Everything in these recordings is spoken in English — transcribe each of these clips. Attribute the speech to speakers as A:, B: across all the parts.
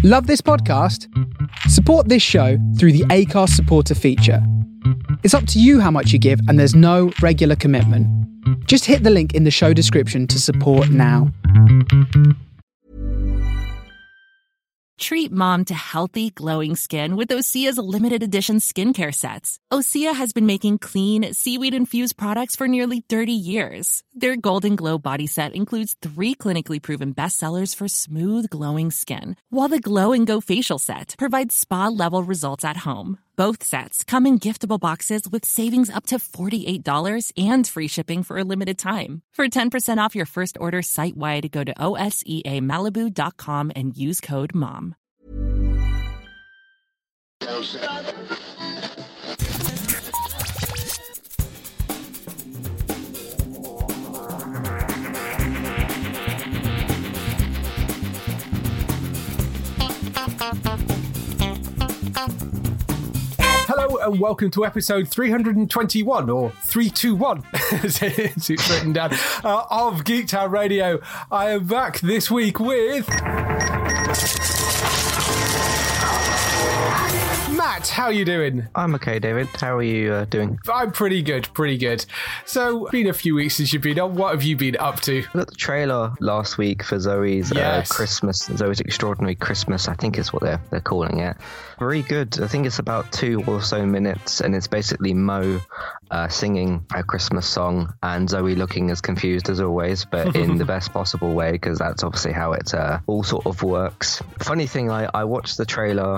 A: Love this podcast? Support this show through the Acast supporter feature. It's up to you how much you give, and there's no regular commitment. Just hit the link in the show description to support now.
B: Treat mom to healthy, glowing skin with Osea's limited edition skincare sets. Osea has been making clean, seaweed-infused products for nearly 30 years. Their Golden Glow body set includes 3 clinically proven bestsellers for smooth, glowing skin, while the Glow and Go facial set provides spa-level results at home. Both sets come in giftable boxes with savings up to $48 and free shipping for a limited time. For 10% off your first order site-wide, go to OSEAMalibu.com and use code MOM.
C: Hello and welcome to episode 321 or 321 as it's written down of Geektown Radio. I am back this week with Matt. How are you doing?
D: I'm okay, David. How are you doing?
C: I'm pretty good. So, been a few weeks since you've been on. What have you been up to?
D: I got the trailer last week for Zoe's Zoe's Extraordinary Christmas, I think is what they're calling it. Very good. I think it's about 2 or so minutes, and it's basically Mo singing a Christmas song and Zoe looking as confused as always, but in the best possible way, because that's obviously how it all sort of works. Funny thing, I watched the trailer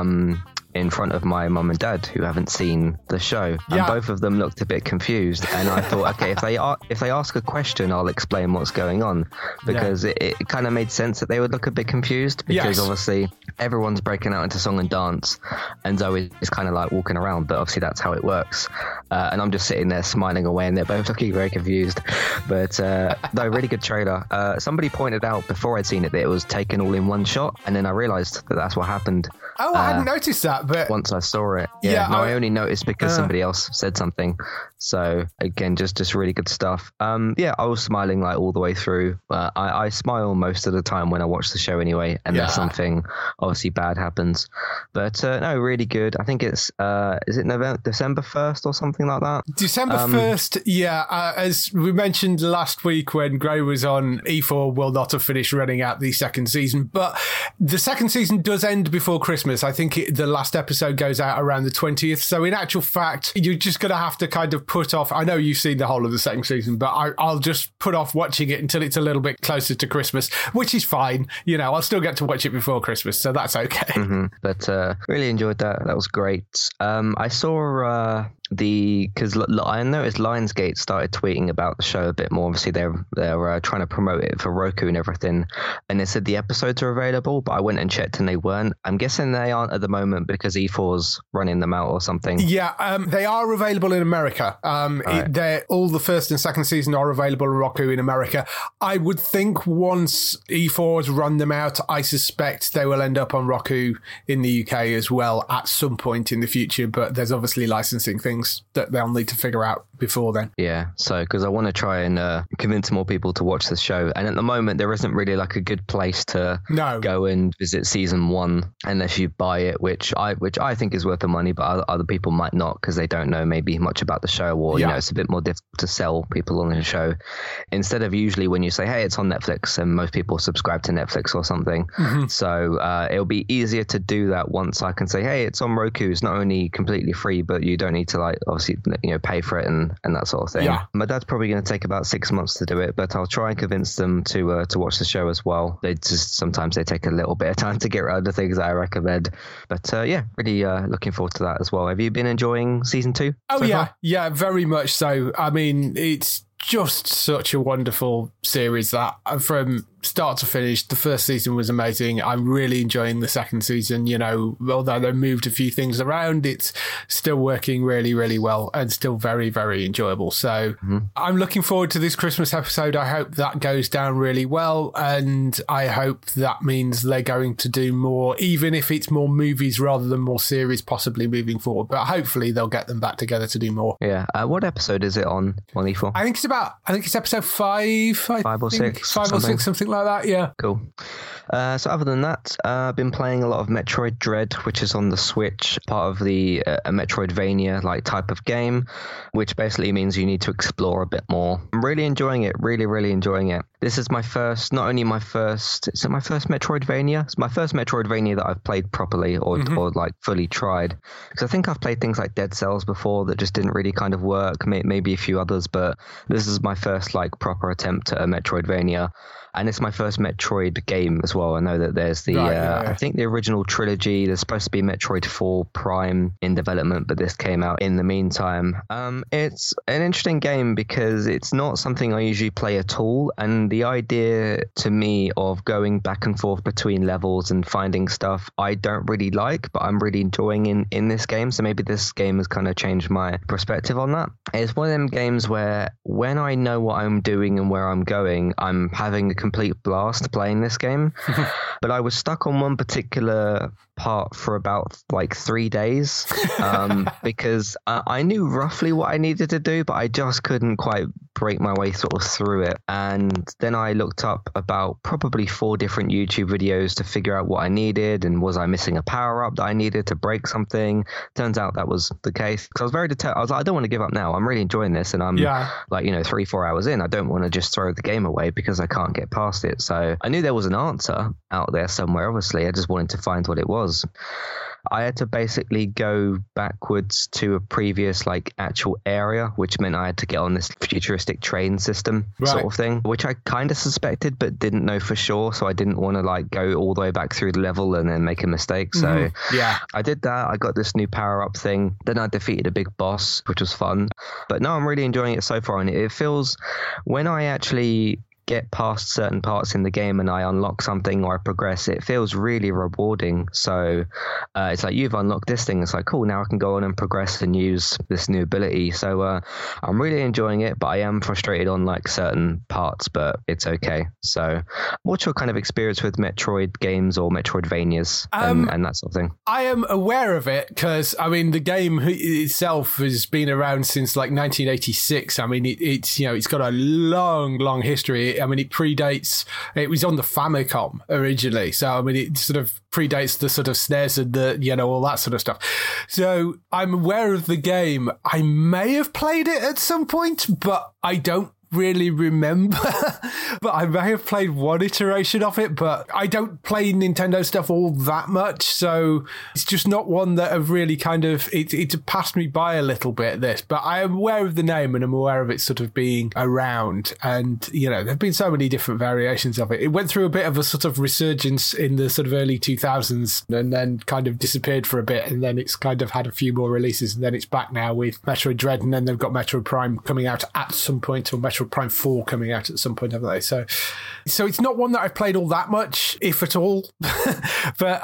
D: in front of my mum and dad, who haven't seen the show, and both of them looked a bit confused, and I thought, okay, if they ask a question, I'll explain what's going on, because it kind of made sense that they would look a bit confused, because obviously everyone's breaking out into song and dance, and Zoe is kind of like walking around, but obviously that's how it works, and I'm just sitting there smiling away, and they're both looking very confused. But no, really good trailer. Somebody pointed out before I'd seen it that it was taken all in one shot, and then I realised that that's what happened.
C: Oh, I hadn't noticed that, but
D: once I saw it, I only noticed because somebody else said something. So again, just really good stuff. I was smiling like all the way through. I smile most of the time when I watch the show anyway, unless something obviously bad happens. But no, really good. I think it's is it December 1st or something like that?
C: December 1st, as we mentioned last week when Gray was on, E4 will not have finished running out the second season, but the second season does end before Christmas. I think the last episode goes out around the 20th. So in actual fact, you're just going to have to kind of put off. I know you've seen the whole of the second season, but I'll just put off watching it until it's a little bit closer to Christmas, which is fine. You know, I'll still get to watch it before Christmas, so that's okay.
D: Mm-hmm. But really enjoyed that. That was great. I saw because I noticed Lionsgate started tweeting about the show a bit more. Obviously, they're trying to promote it for Roku and everything, and they said the episodes are available, but I went and checked and they weren't. I'm guessing they aren't at the moment because E4's running them out or something.
C: Yeah, they are available in America. Right. All the first and second season are available on Roku in America. I would think once E4's run them out, I suspect they will end up on Roku in the UK as well at some point in the future, but there's obviously licensing things that they'll need to figure out before then.
D: Yeah, so because I want to try and convince more people to watch the show, and at the moment there isn't really like a good place to go and visit season 1 unless you buy it, which I think is worth the money, but other people might not because they don't know maybe much about the show, or you know, it's a bit more difficult to sell people on the show, instead of usually when you say, hey, it's on Netflix, and most people subscribe to Netflix or something. So it'll be easier to do that once I can say, hey, it's on Roku. It's not only completely free, but you don't need to like obviously pay for it and that sort of thing. My dad's probably going to take about 6 months to do it, but I'll try and convince them to watch the show as well. Sometimes they take a little bit of time to get around the things that I recommend, but really looking forward to that as well. Have you been enjoying season 2?
C: Yeah, very much so. I mean, it's just such a wonderful series that from start to finish, the first season was amazing. I'm really enjoying the second season. You know, although they moved a few things around, it's still working really, really well and still very, very enjoyable. So I'm looking forward to this Christmas episode. I hope that goes down really well, and I hope that means they're going to do more, even if it's more movies rather than more series, possibly moving forward. But hopefully they'll get them back together to do more.
D: Yeah. What episode is it on E4?
C: I think it's episode 5.
D: 5 or 6.
C: Something like that, yeah.
D: Cool. So other than that, I've been playing a lot of Metroid Dread, which is on the Switch, part of the Metroidvania like type of game, which basically means you need to explore a bit more. I'm really enjoying it, really enjoying it. This is my first, is it my first Metroidvania? It's my first Metroidvania that I've played properly or like fully tried. Because I think I've played things like Dead Cells before that just didn't really kind of work, maybe a few others, but this is my first like proper attempt at a Metroidvania. And it's my first Metroid game as well. I know that there's the, I think the original trilogy, there's supposed to be Metroid 4 Prime in development, but this came out in the meantime. It's an interesting game because it's not something I usually play at all. And the idea to me of going back and forth between levels and finding stuff, I don't really like, but I'm really enjoying in this game. So maybe this game has kind of changed my perspective on that. It's one of them games where when I know what I'm doing and where I'm going, I'm having a complete blast playing this game. But I was stuck on one particular part for about like 3 days because I knew roughly what I needed to do, but I just couldn't quite break my way sort of through it. And then I looked up about probably 4 different YouTube videos to figure out what I needed, and was I missing a power up that I needed to break something. Turns out that was the case, because I was very determined. I was like, I don't want to give up now. I'm really enjoying this, and I'm like, 3-4 hours in. I don't want to just throw the game away because I can't get past it. So I knew there was an answer out there somewhere. Obviously, I just wanted to find what it was. I had to basically go backwards to a previous like actual area, which meant I had to get on this futuristic train system sort of thing, which I kind of suspected but didn't know for sure. So I didn't want to like go all the way back through the level and then make a mistake. So I did that. I got this new power up thing. Then I defeated a big boss, which was fun. But no, I'm really enjoying it so far. And it feels, when I actually get past certain parts in the game and I unlock something or I progress, it feels really rewarding. So it's like, you've unlocked this thing. It's like, cool, now I can go on and progress and use this new ability. So I'm really enjoying it, but I am frustrated on like certain parts, but it's okay. So what's your kind of experience with Metroid games or Metroidvanias and that sort of thing?
C: I am aware of it because, I mean, the game itself has been around since like 1986. I mean, it's got a long history. I mean, it predates, it was on the Famicom originally. So, I mean, it sort of predates the sort of SNES and the, all that sort of stuff. So I'm aware of the game. I may have played it at some point, but I don't really remember. But I may have played one iteration of it, but I don't play Nintendo stuff all that much, so it's just not one that I've really kind of, it's passed me by a little bit, this, but I am aware of the name and I'm aware of it sort of being around, and there have been so many different variations of it. It went through a bit of a sort of resurgence in the sort of early 2000s and then kind of disappeared for a bit, and then it's kind of had a few more releases, and then it's back now with Metroid Dread, and then they've got Metroid Prime coming out at some point, or Metroid Prime 4 coming out at some point, haven't they? So it's not one that I've played all that much, if at all. But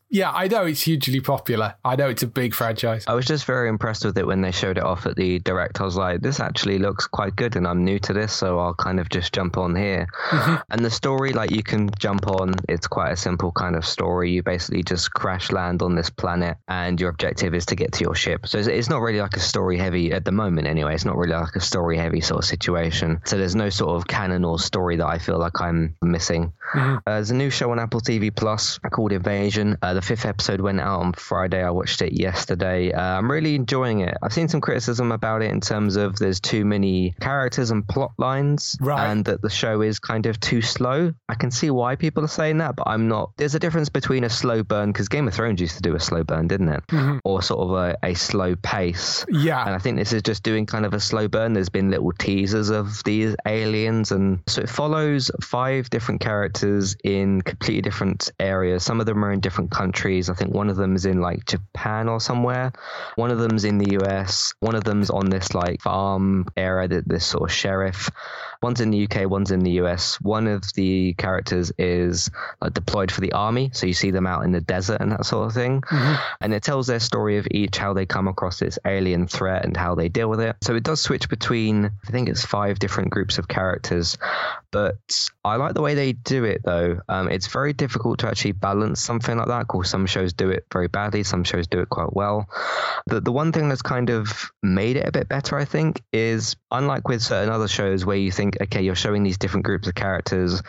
C: I know it's hugely popular. I know it's a big franchise.
D: I was just very impressed with it when they showed it off at the Direct. I was like, this actually looks quite good, and I'm new to this, so I'll kind of just jump on here. And the story, like, you can jump on. It's quite a simple kind of story. You basically just crash land on this planet, and your objective is to get to your ship. So it's not really like a story heavy at the moment anyway. It's not really like a story heavy sort of situation. So there's no sort of canon or story that I feel like I'm missing. There's a new show on Apple TV Plus called Invasion. The 5th episode went out on Friday. I watched it yesterday. I'm really enjoying it. I've seen some criticism about it in terms of there's too many characters and plot lines, and that the show is kind of too slow. I can see why people are saying that, but I'm not. There's a difference between a slow burn, because Game of Thrones used to do a slow burn, didn't it? Or sort of a slow pace. Yeah. And I think this is just doing kind of a slow burn. There's been little teasers of these aliens, and so it follows 5 different characters in completely different areas. Some of them are in different countries. I think one of them is in like Japan or somewhere. One of them's in the US. One of them's on this like farm area, this sort of sheriff. One's in the UK, one's in the US. One of the characters is deployed for the army, so you see them out in the desert and that sort of thing. And it tells their story of each, how they come across this alien threat and how they deal with it. So it does switch between, I think it's 5 different groups of characters, but I like the way they do it though. It's very difficult to actually balance something like that. Of course, some shows do it very badly, some shows do it quite well. The one thing that's kind of made it a bit better, I think, is unlike with certain other shows where you think, okay, you're showing these different groups of characters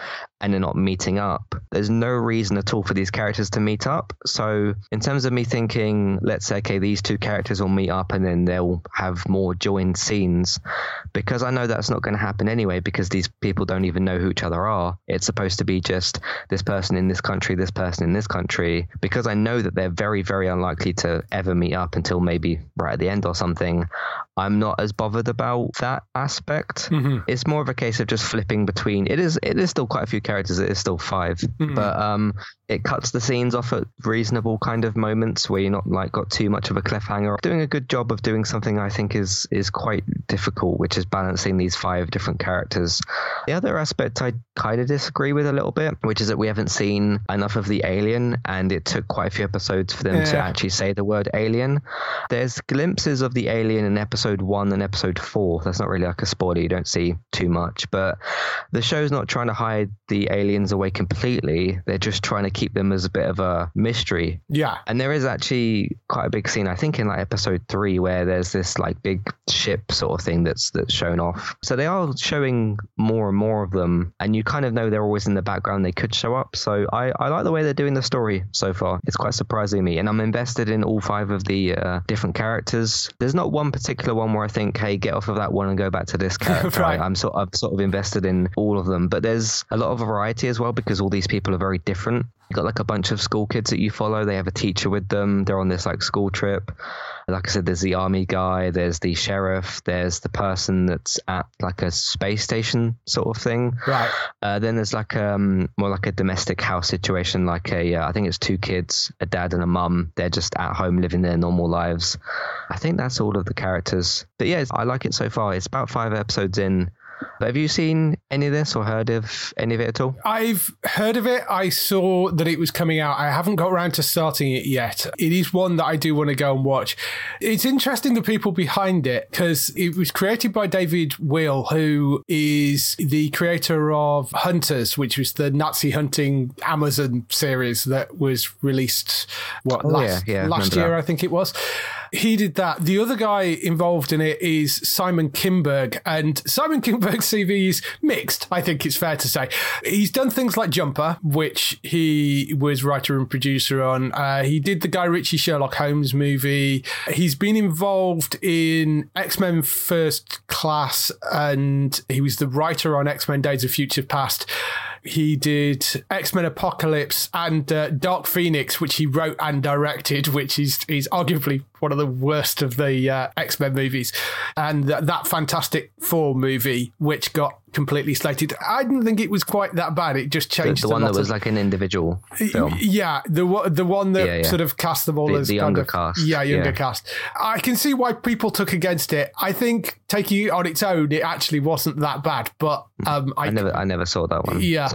D: and they're not meeting up. There's no reason at all for these characters to meet up. So in terms of me thinking, let's say, okay, these two characters will meet up and then they'll have more joined scenes, because I know that's not going to happen anyway, because these people don't even know who each other are. It's supposed to be just this person in this country, this person in this country, because I know that they're very, very unlikely to ever meet up until maybe right at the end or something. I'm not as bothered about that aspect. Mm-hmm. It's more of a case of just flipping between. It is still quite a few characters. It is still 5, mm-hmm. but it cuts the scenes off at reasonable kind of moments where you're not like got too much of a cliffhanger. Doing a good job of doing something I think is quite difficult, which is balancing these 5 different characters. The other aspect I kind of disagree with a little bit, which is that we haven't seen enough of the alien, and it took quite a few episodes for them to actually say the word alien. There's glimpses of the alien in episode 1 and episode 4. That's not really like a spoiler, you don't see too much, but the show's not trying to hide the aliens away completely. They're just trying to keep them as a bit of a mystery.
C: Yeah.
D: And there is actually quite a big scene, I think in like episode 3, where there's this like big ship sort of thing that's shown off. So they are showing more and more of them, and you kind of know they're always in the background. They could show up. So I like the way they're doing the story so far. It's quite surprising me, and I'm invested in all 5 of the different characters. There's not one particular one where I think, hey, get off of that one and go back to this character. Right. I'm sort of invested in all of them, but there's a lot of variety as well, because all these people are very different. You've got like a bunch of school kids that you follow. They have a teacher with them. They're on this like school trip. Like I said, there's the army guy, there's the sheriff, there's the person that's at like a space station sort of thing.
C: Right.
D: Then there's like more like a domestic house situation, like I think it's 2 kids, a dad and a mum. They're just at home living their normal lives. I think that's all of the characters. But yeah, I like it so far. It's about 5 episodes in. But have you seen any of this or heard of any of it at all?
C: I've heard of it. I saw that it was coming out. I haven't got around to starting it yet. It is one that I do want to go and watch. It's interesting, the people behind it, because it was created by David Weil, who is the creator of Hunters, which was the Nazi hunting Amazon series that was released last year, I think it was. He did that. The other guy involved in it is Simon Kinberg, and Simon Kinberg's CV is mixed, I think it's fair to say. He's done things like Jumper, which he was writer and producer on. He did the Guy Ritchie Sherlock Holmes movie. He's been involved in X-Men First Class, and he was the writer on X-Men Days of Future Past. He did X-Men Apocalypse and Dark Phoenix, which he wrote and directed, which is arguably one of the worst of the X-Men movies. And that Fantastic Four movie, which got completely slated. I didn't think it was quite that bad. It just changed
D: the one that was like an individual film.
C: Yeah, the one that sort of cast them all as
D: the younger cast.
C: Yeah, younger cast. I can see why people took against it. I think taking it on its own, it actually wasn't that bad. But I
D: never saw that one.
C: Yeah.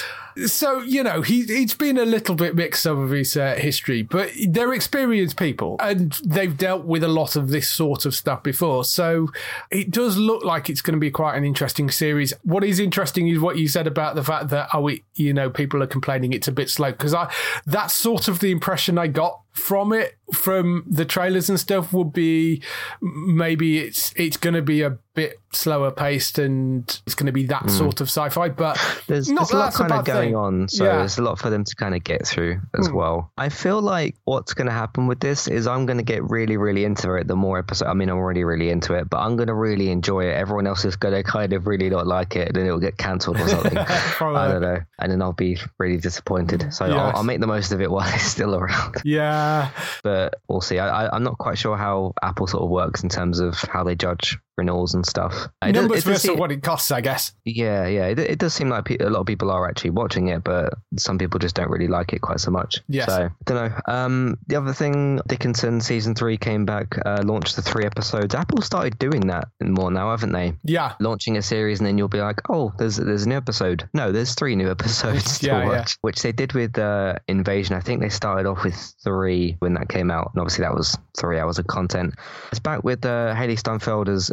C: So, you know, he's been a little bit mixed up of his history, but they're experienced people and they've dealt with a lot of this sort of stuff before. So it does look like it's going to be quite an interesting series. What is interesting is what you said about the fact that, people are complaining it's a bit slow, because that's sort of the impression I got from it, from the trailers and stuff, would be maybe it's going to be a bit slower paced and it's going to be that sort of sci-fi, but
D: there's a lot kind of going on, so there's a lot for them to kind of get through as well. I feel like what's going to happen with this is I'm going to get really, really into it the more episode. I mean, I'm already really into it, but I'm going to really enjoy it. Everyone else is going to kind of really not like it, and then it'll get cancelled or something. I don't know, and then I'll be really disappointed. So I'll make the most of it while it's still around.
C: Yeah,
D: but we'll see. I'm not quite sure how Apple sort of works in terms of how they judge renewals and stuff.
C: Numbers versus what it costs, I guess.
D: Yeah. It does seem like a lot of people are actually watching it, but some people just don't really like it quite so much.
C: Yes.
D: So, I don't know. The other thing, Dickinson season 3 came back, launched the 3 episodes. Apple started doing that more now, haven't they?
C: Yeah.
D: Launching a series and then you'll be like, oh, there's a new episode. No, there's 3 new episodes to watch, which they did with Invasion. I think they started off with 3 when that came out, and obviously that was 3 hours of content. It's back with Haley Steinfeld as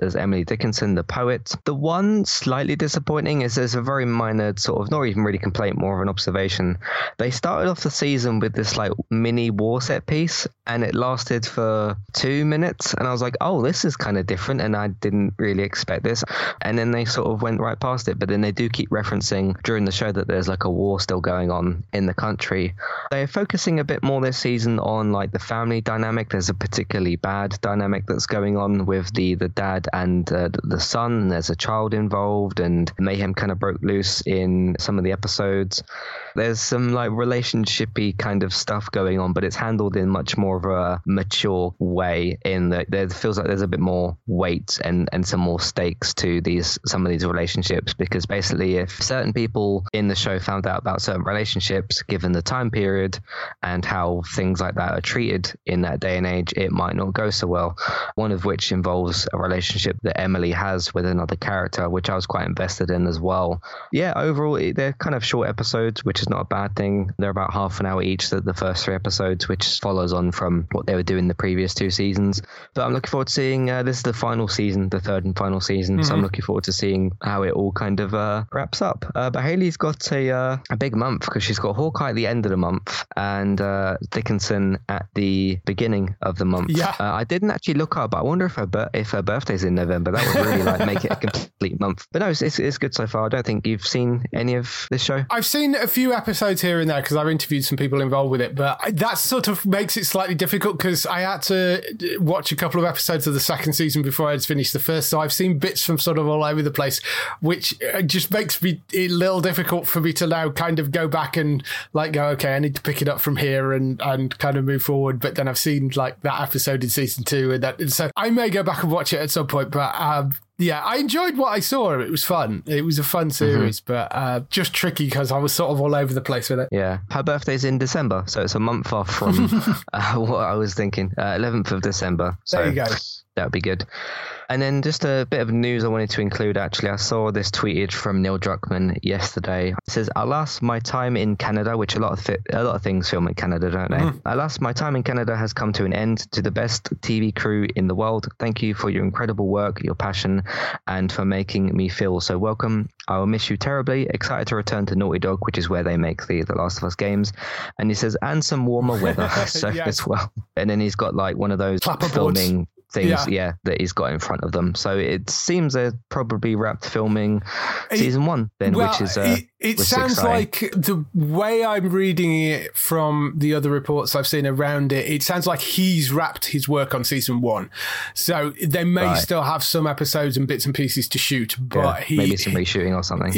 D: as Emily Dickinson, the poet. The one slightly disappointing is there's a very minor sort of, not even really complaint, more of an observation. They started off the season with this like mini war set piece, and it lasted for 2 minutes, and I was like, oh, this is kind of different, and I didn't really expect this. And then they sort of went right past it, but then they do keep referencing during the show that there's like a war still going on in the country. They're focusing a bit more this season on like the family dynamic. There's a particularly bad dynamic that's going on with the dad and the son. There's a child involved, and mayhem kind of broke loose in some of the episodes. There's some like relationship-y kind of stuff going on, but it's handled in much more of a mature way, in that there feels like there's a bit more weight and some more stakes to some of these relationships, because basically if certain people in the show found out about certain relationships, given the time period and how things like that are treated in that day and age, it might not go so well. One of which involves a relationship that Emily has with another character, which I was quite invested in as well. Yeah, overall, they're kind of short episodes, which is not a bad thing. They're about half an hour each, the first 3 episodes, which follows on from what they were doing the previous 2 seasons. But I'm looking forward to seeing, this is the final season, the 3rd and final season, so I'm looking forward to seeing how it all kind of wraps up. But Hayley's got a big month, because she's got Hawkeye at the end of the month and Dickinson at the beginning of the month.
C: Yeah.
D: I didn't actually look up, but I wonder if her birthday's in November. That would really like make it a complete month. But no, it's good so far. I don't think you've seen any of this show.
C: I've seen a few episodes here and there because I've interviewed some people involved with it, but that sort of makes it slightly difficult because I had to watch a couple of episodes of the 2nd season before I'd finished the 1st, so I've seen bits from sort of all over the place, which just makes me a little difficult for me to now kind of go back and like go, okay, I need to pick it up from here and kind of move forward. But then I've seen like that episode in season 2 and so I may go back and watch it at some point, but yeah, I enjoyed what I saw. It was fun. It was a fun series, but just tricky because I was sort of all over the place with it.
D: Yeah. Her birthday's in December, so it's a month off from what I was thinking. 11th of December. So
C: there you go.
D: That would be good. And then just a bit of news I wanted to include, actually. I saw this tweeted from Neil Druckmann yesterday. It says, alas, my time in Canada, which a lot of things film in Canada, don't they? Alas, my time in Canada has come to an end. To the best TV crew in the world, thank you for your incredible work, your passion, and for making me feel so welcome. I will miss you terribly. Excited to return to Naughty Dog, which is where they make the Last of Us games. And he says, and some warmer weather as well. And then he's got like one of those filming things, that he's got in front of them. So it seems they're probably wrapped filming season 1 then, which is
C: it sounds exciting. Like the way I'm reading it from the other reports I've seen around it, it sounds like he's wrapped his work on season 1. So they may still have some episodes and bits and pieces to shoot, but
D: maybe some reshooting or something.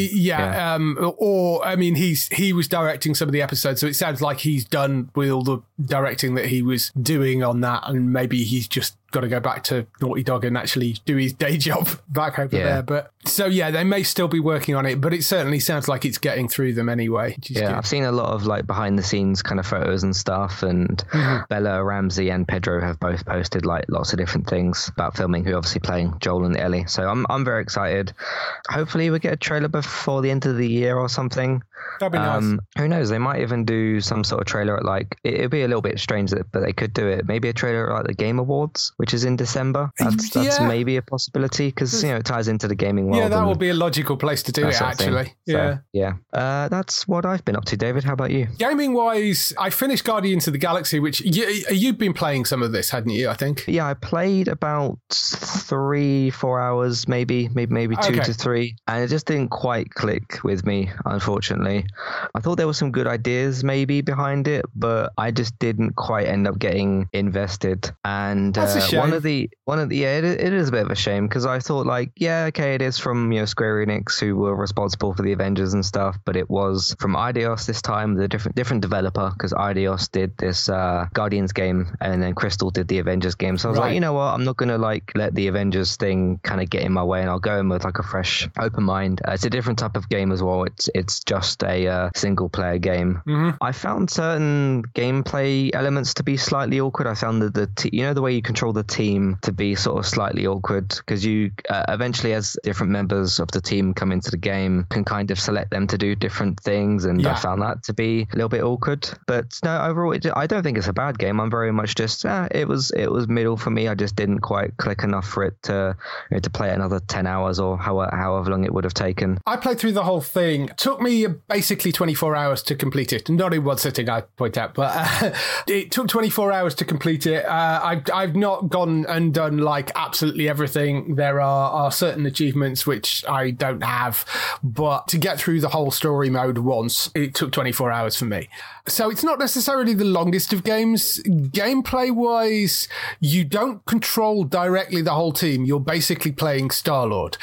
C: Or I mean, he was directing some of the episodes, so it sounds like he's done with all the directing that he was doing on that, and maybe he's just got to go back to Naughty Dog and actually do his day job back over there. But so they may still be working on it, but it certainly sounds like it's getting through them anyway.
D: I've seen a lot of like behind the scenes kind of photos and stuff, and Bella Ramsey and Pedro have both posted like lots of different things about filming, who obviously playing Joel and Ellie. So I'm very excited. Hopefully we get a trailer before the end of the year or something.
C: That'd be nice.
D: Who knows? They might even do some sort of trailer at like, it'd be a little bit strange, but they could do it. Maybe a trailer at like the Game Awards, which is in December. That's maybe a possibility because it ties into the gaming world.
C: Yeah, that would be a logical place to do it, actually.
D: That's what I've been up to, David. How about you?
C: Gaming wise, I finished Guardians of the Galaxy, which you've been playing some of this, hadn't you? I think.
D: Yeah, I played about 3-4 hours, maybe 2 to 3, and it just didn't quite click with me, unfortunately. I thought there were some good ideas maybe behind it, but I just didn't quite end up getting invested. And
C: that's a shame.
D: It is a bit of a shame because I thought like, it is from Square Enix, who were responsible for the Avengers and stuff, but it was from Eidos this time, the different developer, because Eidos did this Guardians game and then Crystal did the Avengers game. So I was like, you know what, I'm not gonna like let the Avengers thing kind of get in my way, and I'll go in with like a fresh, open mind. It's a different type of game as well. It's just a single player game. I found certain gameplay elements to be slightly awkward. I found that the way you control the team to be sort of slightly awkward, because you eventually, as different different members of the team come into the game, can kind of select them to do different things, and I found that to be a little bit awkward. But no, overall, I don't think it's a bad game. I'm very much just, it was middle for me. I just didn't quite click enough for it to play another 10 hours or however long it would have taken.
C: I played through the whole thing. It took me basically 24 hours to complete it. Not in one sitting, I point out, but it took 24 hours to complete it. I've not gone and done like absolutely everything. There are certain achievements which I don't have, but to get through the whole story mode once, it took 24 hours for me. So it's not necessarily the longest of games. Gameplay-wise, you don't control directly the whole team. You're basically playing Star-Lord.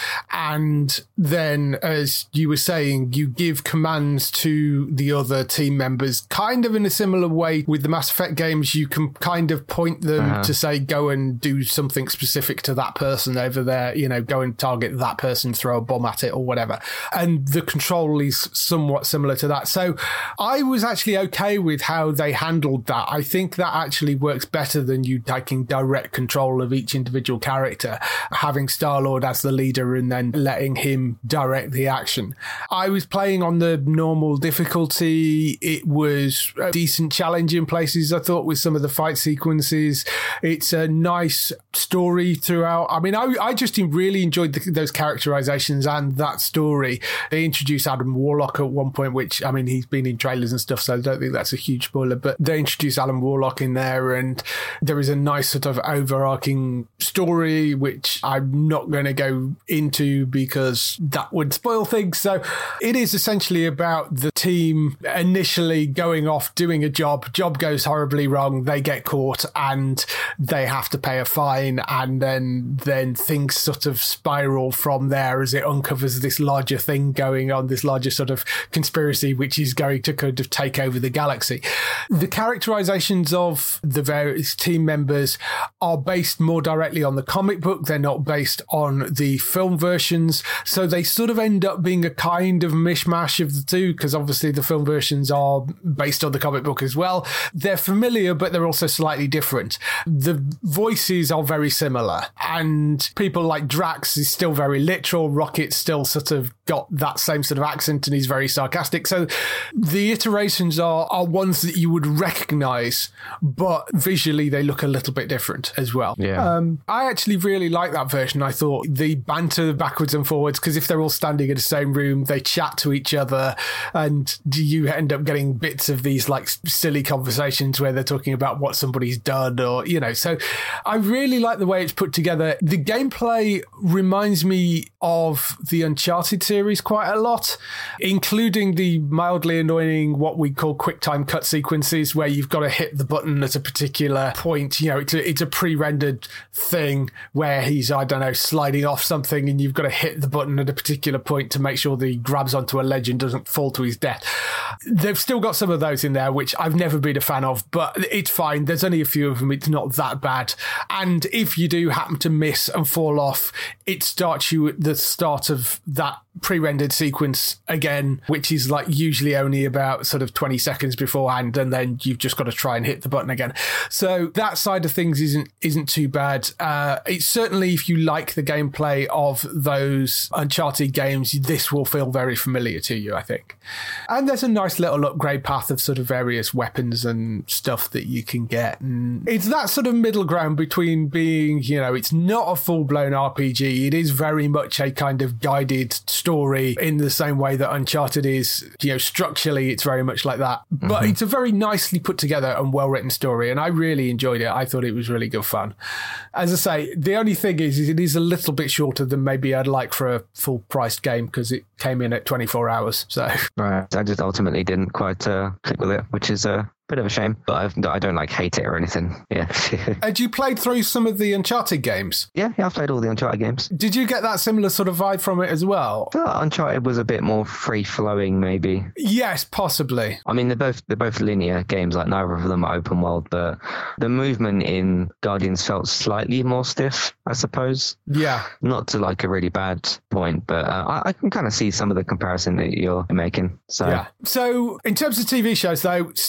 C: And then, as you were saying, you give commands to the other team members, kind of in a similar way with the Mass Effect games. You can kind of point them to say, go and do something specific to that person over there, go and target that person, throw a bomb at it or whatever. And the control is somewhat similar to that. So I was actually okay with how they handled that. I think that actually works better than you taking direct control of each individual character, having Star-Lord as the leader and then letting him direct the action. I was playing on the normal difficulty. It was a decent challenge in places, I thought, with some of the fight sequences. It's a nice story throughout. I mean, I just really enjoyed those characterizations and that story. They introduced Adam Warlock at one point, which, I mean, he's been in trailers and stuff, so I don't think that's a huge spoiler, but they introduced Adam Warlock in there, and there is a nice sort of overarching story, which I'm not going to go into because that would spoil things. So it is essentially about the team initially going off, doing a job goes horribly wrong, they get caught, and they have to pay a fine, and then things sort of spiral from there as it uncovers this larger thing going on, this larger sort of conspiracy which is going to kind of take over the galaxy. The characterizations of the various team members are based more directly on the comic book. They're not based on the film versions, so they sort of end up being a kind of mishmash of the two, because obviously the film versions are based on the comic book as well. They're familiar, but they're also slightly different. The voices are very similar, and people like Drax is still very literal. Rocket's still sort of got that same sort of accent, and he's very sarcastic. So the iterations are ones that you would recognize, but visually they look a little bit different as well.
D: Yeah.
C: I actually really like that version. I thought the banter backwards and forwards, because if they're all standing in the same room, they chat to each other, and you end up getting bits of these like silly conversations where they're talking about what somebody's done, or, so I really like the way it's put together. The gameplay reminds me of the Uncharted series quite a lot, including the mildly annoying what we call quick time cut sequences where you've got to hit the button at a particular point. It's a pre-rendered thing where he's, I don't know, sliding off something, and you've got to hit the button at a particular point to make sure that he grabs onto a ledge and doesn't fall to his death. They've still got some of those in there, which I've never been a fan of, but it's fine. There's only a few of them. It's not that bad. And if you do happen to miss and fall off, it starts you at the start of that pre-rendered sequence again, which is like usually only about sort of 20 seconds beforehand, and then you've just got to try and hit the button again. So that side of things isn't too bad. It's certainly, if you like the gameplay of those Uncharted games, this will feel very familiar to you, I think. And there's a nice little upgrade path of sort of various weapons and stuff that you can get, and it's that sort of middle ground between being, it's not a full-blown RPG. It is very much a kind of guided story in the same way that Uncharted is. Structurally, it's very much like that. But it's a very nicely put together and well-written story, and I really enjoyed it. I thought it was really good fun. As I say, the only thing is it is a little bit shorter than maybe I'd like for a full-priced game, because it came in at 24 hours. So
D: right, I just ultimately didn't quite click with it, which is bit of a shame, but I don't hate it or anything. Yeah.
C: Had you played through some of the Uncharted games?
D: Yeah, I've played all the Uncharted games.
C: Did you get that similar sort of vibe from it as well?
D: I feel like Uncharted was a bit more free-flowing, maybe.
C: Yes, possibly.
D: I mean, they're both linear games, like neither of them are open world, but the movement in Guardians felt slightly more stiff, I suppose.
C: Yeah.
D: Not to like a really bad point, but I can kind of see some of the comparison that you're making. So.
C: Yeah. So in terms of TV shows, though, Stargirl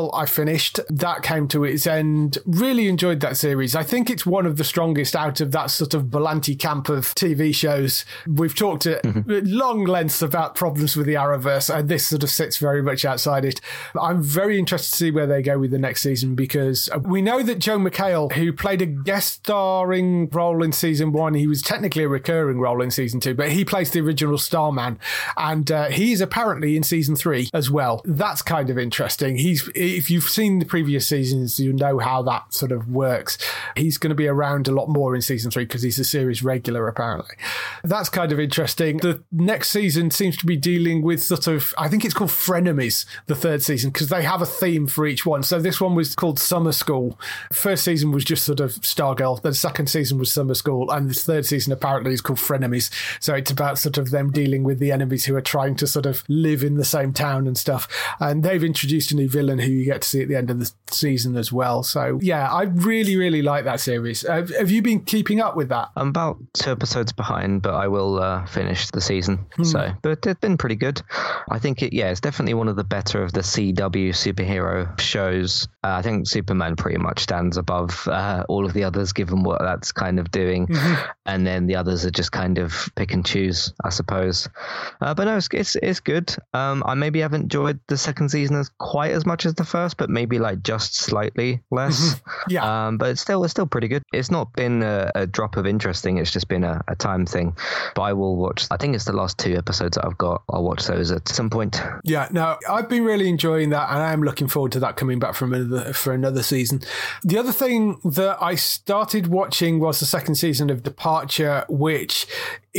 C: Tale I finished. That came to its end. Really enjoyed that series. I think it's one of the strongest out of that sort of Berlanti camp of TV shows. We've talked at long lengths about problems with the Arrowverse, and this sort of sits very much outside it. I'm very interested to see where they go with the next season, because we know that Joe McHale, who played a guest starring role in season 1, he was technically a recurring role in season 2, but he plays the original Starman, and he's apparently in season 3 as well. That's kind of interesting. If you've seen the previous seasons, you know how that sort of works. He's going to be around a lot more in season 3 because he's a series regular, apparently. That's kind of interesting. The next season seems to be dealing with sort of, I think it's called Frenemies, the third season, because they have a theme for each one. So this one was called Summer School. First season was just sort of Stargirl. The second season was Summer School. And the third season apparently is called Frenemies. So it's about sort of them dealing with the enemies who are trying to sort of live in the same town and stuff. And they've introduced a new villain who you get to see at the end of the season as well. So yeah, I really, really like that series. Have you been keeping up with that?
D: I'm about 2 episodes behind, but I will finish the season. But it's been pretty good. I think it's definitely one of the better of the CW superhero shows. I think Superman pretty much stands above all of the others, given what that's kind of doing. And then the others are just kind of pick and choose, I suppose. But no, it's good. I maybe haven't enjoyed the second season as quite as much as the first, but maybe like just slightly less. But it's still pretty good. It's not been a drop of interesting. It's just been a time thing. But I will watch, I think it's the last 2 episodes that I've got. I'll watch those at some point.
C: Yeah, no, I've been really enjoying that, and I am looking forward to that coming back for another season. The other thing that I started watching was the second season of Departure, which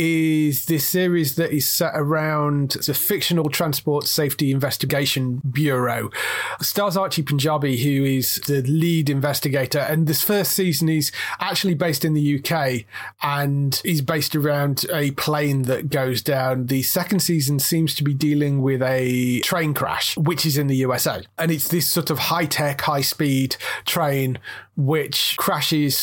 C: is this series that is set around the fictional Transport Safety Investigation Bureau. Stars Archie Punjabi, who is the lead investigator, and this first season he's actually based in the UK and he's based around a plane that goes down. The second season seems to be dealing with a train crash, which is in the USA. And it's this sort of high-tech, high-speed train which crashes,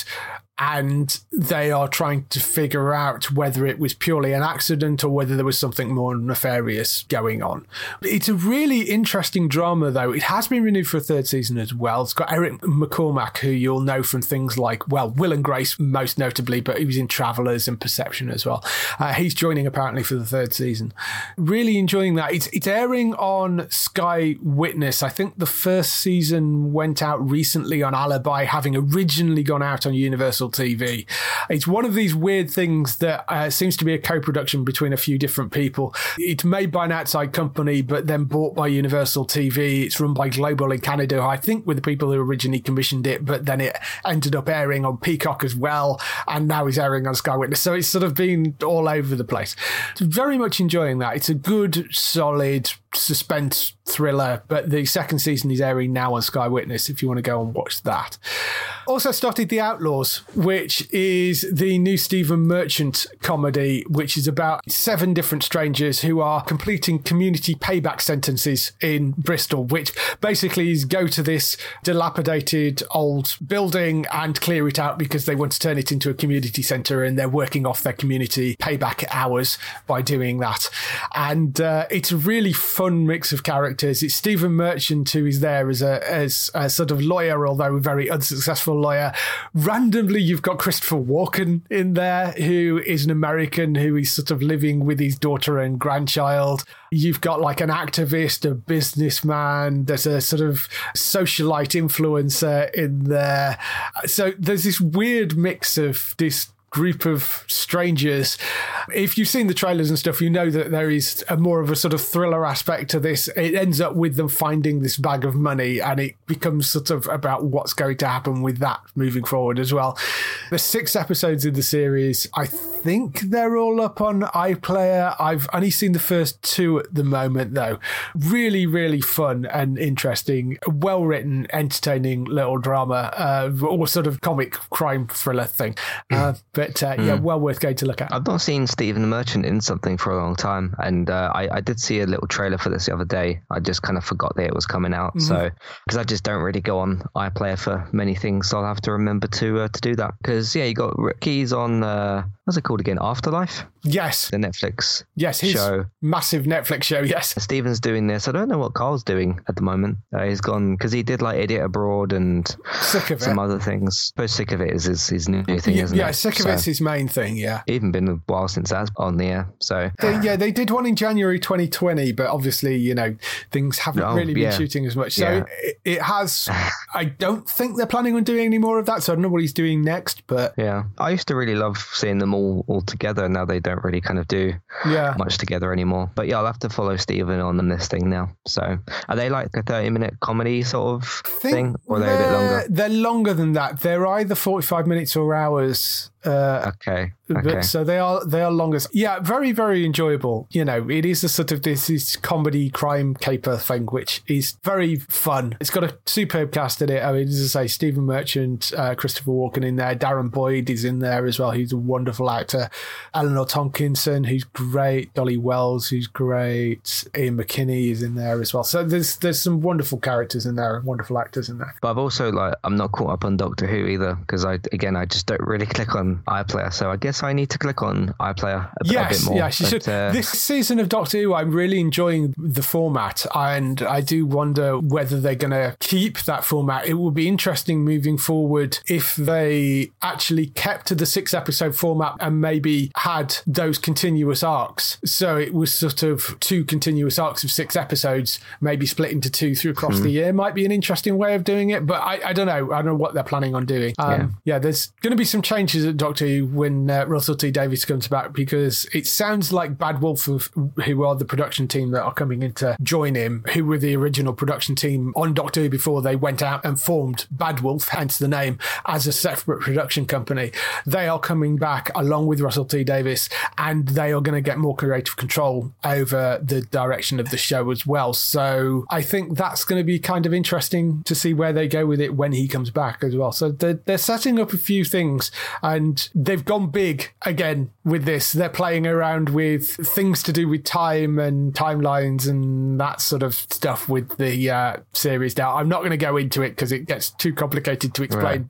C: and they are trying to figure out whether it was purely an accident or whether there was something more nefarious going on. It's a really interesting drama, though. It has been renewed for a third season as well. It's got Eric McCormack, who you'll know from things like, well, Will and Grace most notably, but he was in Travellers and Perception as well. He's joining apparently for the third season. Really enjoying that. It's airing on Sky Witness. I think the first season went out recently on Alibi, having originally gone out on Universal TV. It's one of these weird things that seems to be a co-production between a few different people. It's made by an outside company, but then bought by Universal TV. It's run by Global in Canada, I think, with the people who originally commissioned it, but then it ended up airing on Peacock as well, and now is airing on Sky Witness. So it's sort of been all over the place. Very much enjoying that. It's a good, solid suspense thriller, but the second season is airing now on Sky Witness if you want to go and watch that. Also started The Outlaws, which is the new Stephen Merchant comedy, which is about 7 different strangers who are completing community payback sentences in Bristol, which basically is go to this dilapidated old building and clear it out because they want to turn it into a community centre, and they're working off their community payback hours by doing that. And it's a really fun mix of characters. It's Stephen Merchant, who is there as a sort of lawyer, although a very unsuccessful lawyer. Randomly, you've got Christopher Walken in there, who is an American who is sort of living with his daughter and grandchild. You've got like an activist, a businessman, there's a sort of socialite influencer in there. So there's this weird mix of this group of strangers. If you've seen the trailers and stuff, you know that there is a more of a sort of thriller aspect to this. It ends up with them finding this bag of money, and it becomes sort of about what's going to happen with that moving forward as well. There's 6 episodes in the series. I think they're all up on iPlayer. I've only seen the first 2 at the moment, though. Really, really fun and interesting, well-written, entertaining little drama, or sort of comic crime thriller thing. But yeah, well worth going to look at.
D: I've not seen Stephen Merchant in something for a long time, and I did see a little trailer for this the other day. I just kind of forgot that it was coming out. So because I just don't really go on iPlayer for many things, so I'll have to remember to do that. Because yeah, you got Keys on what's it called again? Afterlife?
C: Yes.
D: The Netflix
C: his
D: show.
C: Massive Netflix show, yes.
D: Steven's doing this. I don't know what Carl's doing at the moment. He's gone, because he did like Idiot Abroad and some other things. I suppose Sick of It is his new thing, isn't it?
C: Yeah, Sick of It's his main thing, yeah.
D: Even been a while since that's on the air, so...
C: They did one in January 2020, but obviously, things haven't really been shooting as much. So it has... I don't think they're planning on doing any more of that, so I don't know what he's doing next, but...
D: Yeah. I used to really love seeing them all together. Now they don't really kind of do much together anymore. But yeah, I'll have to follow Steven on this thing now. So are they like a 30-minute comedy sort of thing? Or are they a bit longer?
C: They're longer than that. They're either 45 minutes or hours.
D: Okay.
C: So they are longer. Yeah, very, very enjoyable. It is a sort of this comedy crime caper thing, which is very fun. It's got a superb cast in it. I mean, as I say, Stephen Merchant, Christopher Walken in there. Darren Boyd is in there as well. He's a wonderful actor. Eleanor Tomkinson, who's great. Dolly Wells, who's great. Ian McKinney is in there as well. So there's some wonderful characters in there and wonderful actors in there.
D: But I've also I'm not caught up on Doctor Who either, because I just don't really click on iPlayer, so I guess I need to click on iPlayer a bit more.
C: Yes, you should. This season of Doctor Who, I'm really enjoying the format, and I do wonder whether they're going to keep that format. It will be interesting moving forward if they actually kept to the 6-episode format and maybe had those continuous arcs. So it was sort of 2 continuous arcs of 6 episodes, maybe split into 2 through across the year. Might be an interesting way of doing it, but I don't know. I don't know what they're planning on doing. There's going to be some changes at Doctor Who when Russell T Davies comes back, because it sounds like Bad Wolf, who are the production team that are coming in to join him, who were the original production team on Doctor Who before they went out and formed Bad Wolf, hence the name, as a separate production company. They are coming back along with Russell T Davies, and they are going to get more creative control over the direction of the show as well. So I think that's going to be kind of interesting to see where they go with it when he comes back as well. So they're setting up a few things, and they've gone big again with this. They're playing around with things to do with time and timelines and that sort of stuff with the series now. I'm not going to go into it because it gets too complicated to explain,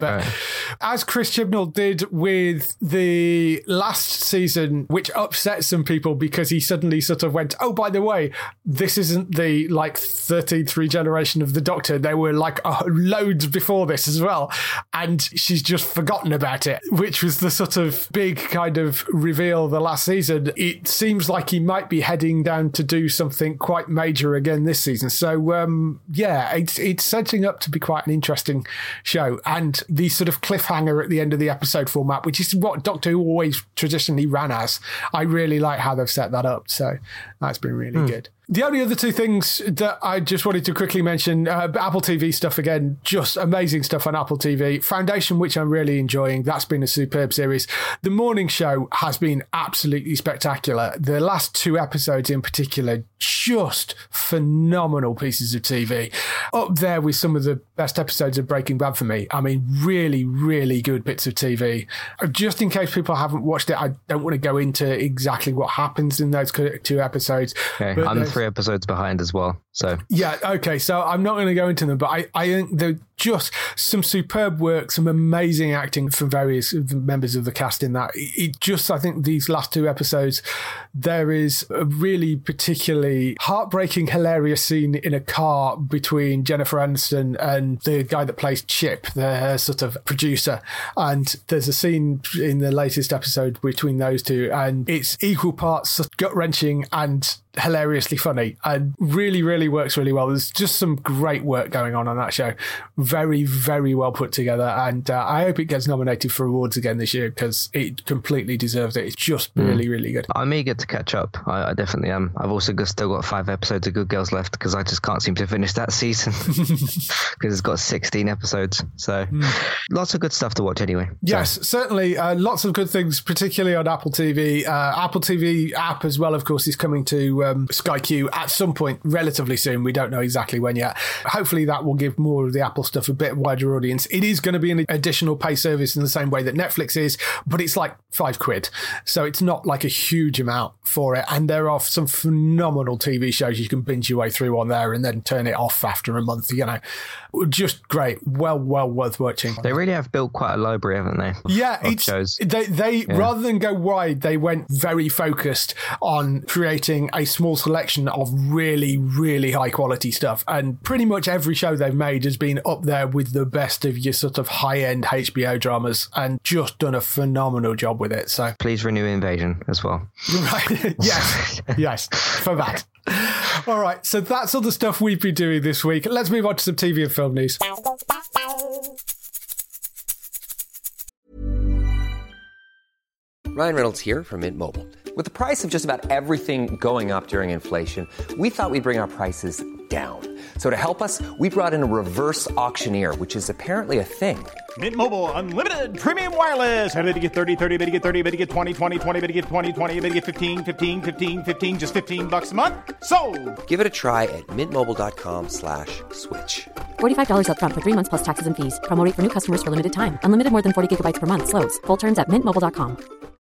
C: as Chris Chibnall did with the last season, which upset some people because he suddenly sort of went, oh, by the way, this isn't the 13th regeneration of the Doctor. There were loads before this as well, and she's just forgotten about it, which was the sort of big kind of reveal the last season. It seems like he might be heading down to do something quite major again this season. So it's setting up to be quite an interesting show, and the sort of cliffhanger at the end of the episode format, which is what Doctor Who always traditionally ran as. I really like how they've set that up, so that's been really good. The only other 2 things that I just wanted to quickly mention, Apple TV stuff again, just amazing stuff on Apple TV. Foundation, which I'm really enjoying, that's been a superb series. The Morning Show has been absolutely spectacular. The last 2 episodes in particular, just phenomenal pieces of TV. Up there with some of the best episodes of Breaking Bad for me. I mean, really, really good bits of TV. Just in case people haven't watched it, I don't want to go into exactly what happens in those 2 episodes.
D: Okay, I'm 3 episodes behind as well. So
C: yeah, okay. So I'm not going to go into them, but I think they're just some superb work, some amazing acting from various members of the cast in that. I think these last 2 episodes, there is a really particularly heartbreaking, hilarious scene in a car between Jennifer Aniston and the guy that plays Chip, the sort of producer. And there's a scene in the latest episode between those 2, and it's equal parts gut-wrenching and hilariously funny, and really, really works really well. There's just some great work going on that show. Very, very well put together, and I hope it gets nominated for awards again this year because it completely deserves it. It's just really, really good.
D: I'm eager to catch up. I definitely am. I've also still got 5 episodes of Good Girls left because I just can't seem to finish that season because it's got 16 episodes. So lots of good stuff to watch anyway.
C: Yes, certainly. Lots of good things, particularly on Apple TV. Apple TV app as well, of course, is coming to Sky Q at some point relatively relatively soon. We don't know exactly when yet. Hopefully that will give more of the Apple stuff a bit wider audience. It is going to be an additional pay service in the same way that Netflix is, but it's like £5. So it's not like a huge amount for it. And there are some phenomenal TV shows you can binge your way through on there and then turn it off after a month, you know. Just great. Well worth watching.
D: They really have built quite a library, haven't they?
C: Yeah, they rather than go wide, they went very focused on creating a small selection of really, really high quality stuff. And pretty much every show they've made has been up there with the best of your sort of high-end HBO dramas and just done a phenomenal job with it. So
D: please renew Invasion as well.
C: Right. Yes, for that. All right, so that's all the stuff we've been doing this week. Let's move on to some TV and film news.
E: Ryan Reynolds here from Mint Mobile. With the price of just about everything going up during inflation, we thought we'd bring our prices down. So to help us, we brought in a reverse auctioneer, which is apparently a thing.
F: Mint Mobile Unlimited Premium Wireless. How to get 30, 30, bit to get 30, bit to get 20, 20, 20, bit to get 20, 20, bit to get 15, 15, 15, 15, just $15 a month? Sold!
E: Give it a try at mintmobile.com/switch.
G: $45 up front for 3 months plus taxes and fees. Promo rate for new customers for limited time. Unlimited more than 40 gigabytes per month. Slows full terms at mintmobile.com.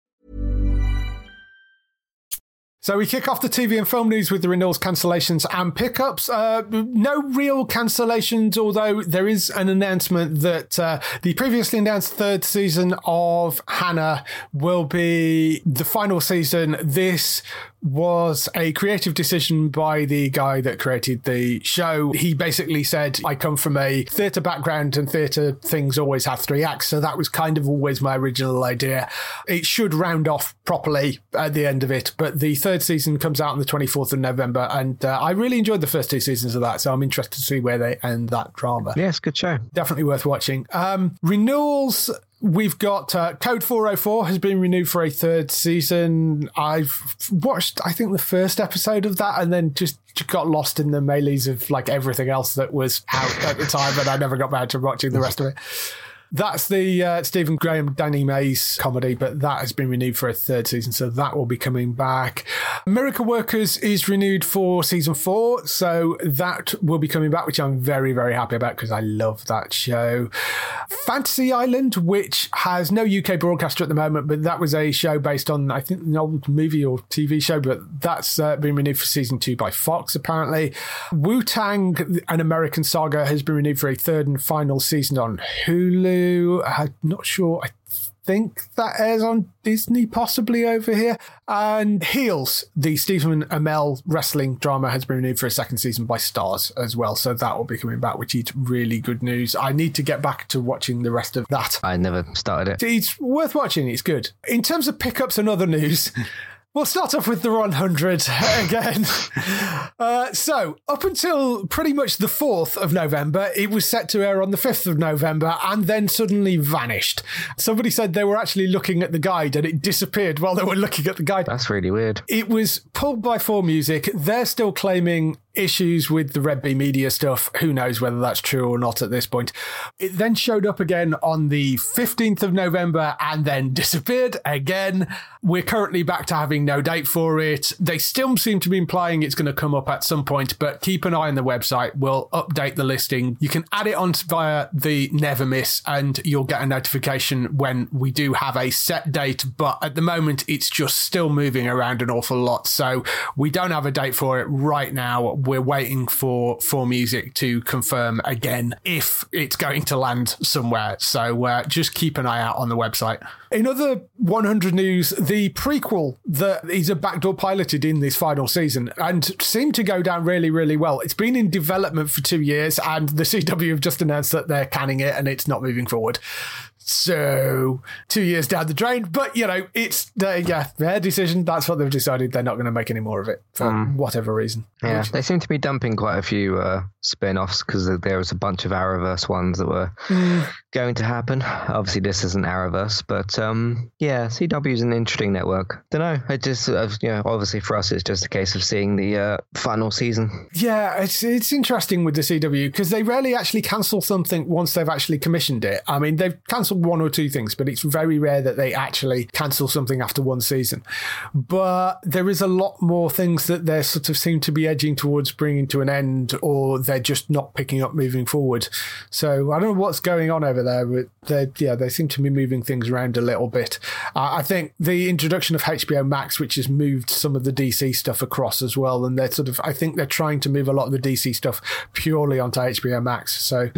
C: So we kick off the TV and film news with the renewals, cancellations and pickups. No real cancellations, although there is an announcement that the previously announced third season of Hannah will be the final season. This was a creative decision by the guy that created the show. He basically said, I come from a theatre background and theatre things always have 3 acts. So that was kind of always my original idea. It should round off properly at the end of it. But the third season comes out on the 24th of November. And I really enjoyed the first 2 seasons of that. So I'm interested to see where they end that drama.
D: Yes, good show.
C: Definitely worth watching. Renewals. We've got Code 404 has been renewed for a 3rd season. I've watched, I think, the first episode of that and then just got lost in the melees of like everything else that was out at the time, and I never got back to watching the rest of it. That's the Stephen Graham, Danny Mays comedy, but that has been renewed for a 3rd season, so that will be coming back. Miracle Workers is renewed for season 4, so that will be coming back, which I'm very, very happy about because I love that show. Fantasy Island, which has no UK broadcaster at the moment, but that was a show based on, I think, an old movie or TV show, but that's been renewed for season 2 by Fox, apparently. Wu-Tang, an American Saga, has been renewed for a 3rd and final season on Hulu. I'm not sure. I think that airs on Disney, possibly over here. And Heels, the Stephen Amell wrestling drama, has been renewed for a 2nd season by Starz as well. So that will be coming back, which is really good news. I need to get back to watching the rest of that.
D: I never started it.
C: It's worth watching. It's good. In terms of pickups and other news... We'll start off with the 100 again. So, up until pretty much the 4th of November, it was set to air on the 5th of November and then suddenly vanished. Somebody said they were actually looking at the guide and it disappeared while they were looking at the guide.
D: That's really weird.
C: It was pulled by 4Music. They're still claiming issues with the Red Bee Media stuff. Who knows whether that's true or not at this point. It then showed up again on the 15th of November and then disappeared again. We're currently back to having no date for it. They still seem to be implying it's going to come up at some point, but keep an eye on the website. We'll update the listing. You can add it on via the Never Miss and you'll get a notification when we do have a set date, but at the moment it's just still moving around an awful lot. So we don't have a date for it right now. We're waiting for 4Music to confirm again if it's going to land somewhere. So just keep an eye out on the website. In other 100 news, the prequel that is a backdoor piloted in this final season and seemed to go down really, really well. It's been in development for 2 years and the CW have just announced that they're canning it and it's not moving forward. So 2 years down the drain, but you know, it's their decision. That's what they've decided. They're not going to make any more of it for whatever reason.
D: Yeah, they seem to be dumping quite a few spin-offs because there was a bunch of Arrowverse ones that were going to happen. Obviously, this isn't Arrowverse, but yeah, CW is an interesting network. Don't know. It just obviously for us, it's just a case of seeing the final season.
C: Yeah, it's interesting with the CW because they rarely actually cancel something once they've actually commissioned it. I mean, they've cancelled one or two things, but it's very rare that they actually cancel something after one season. But there is a lot more things that they sort of seem to be edging towards bringing to an end, or they're just not picking up moving forward. So I don't know what's going on over there, but they seem to be moving things around a little bit. I think the introduction of HBO Max, which has moved some of the DC stuff across as well, and I think they're trying to move a lot of the DC stuff purely onto HBO Max. So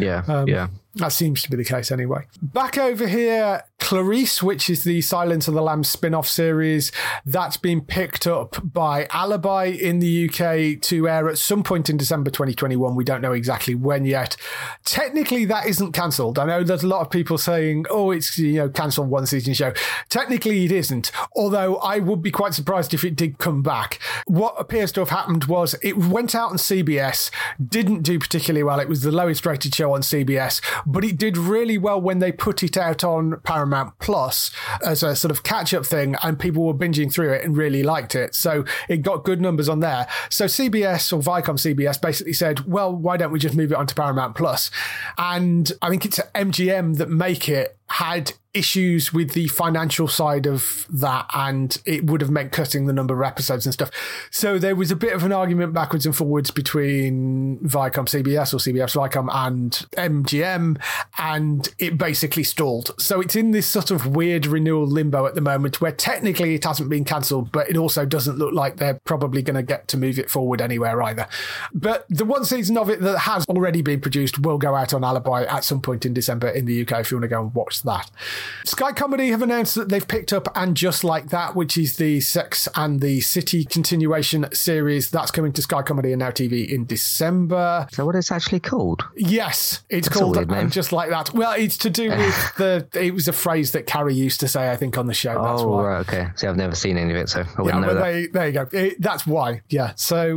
C: that seems to be the case anyway. Back over here, Clarice, which is the Silence of the Lambs spin-off series, that's been picked up by Alibi in the UK to air at some point in December 2021. We don't know exactly when yet. Technically, that isn't cancelled. I know there's a lot of people saying, oh, it's cancelled one season show. Technically, it isn't, although I would be quite surprised if it did come back. What appears to have happened was it went out on CBS, didn't do particularly well. It was the lowest rated show on CBS, but it did really well when they put it out on Paramount Plus as a sort of catch-up thing, and people were binging through it and really liked it. So it got good numbers on there. So CBS, or Viacom CBS, basically said, well, why don't we just move it onto Paramount Plus? And I think it's MGM that make it, had issues with the financial side of that, and it would have meant cutting the number of episodes and stuff. So there was a bit of an argument backwards and forwards between Viacom CBS or CBS Viacom and MGM, and it basically stalled. So it's in this sort of weird renewal limbo at the moment, where technically it hasn't been cancelled, but it also doesn't look like they're probably going to get to move it forward anywhere either. But the one season of it that has already been produced will go out on Alibi at some point in December in the UK if you want to go and watch that. Sky Comedy have announced that they've picked up And Just Like That, which is the Sex and the City continuation series. That's coming to Sky Comedy and Now TV in December.
D: So what it's actually called?
C: Yes, it's called And Just Like That. Well, it's to do with it was a phrase that Carrie used to say, I think, on the show. That's why.
D: Right, okay. See, I've never seen any of it, so I wouldn't know that.
C: There you go. That's why. Yeah. So,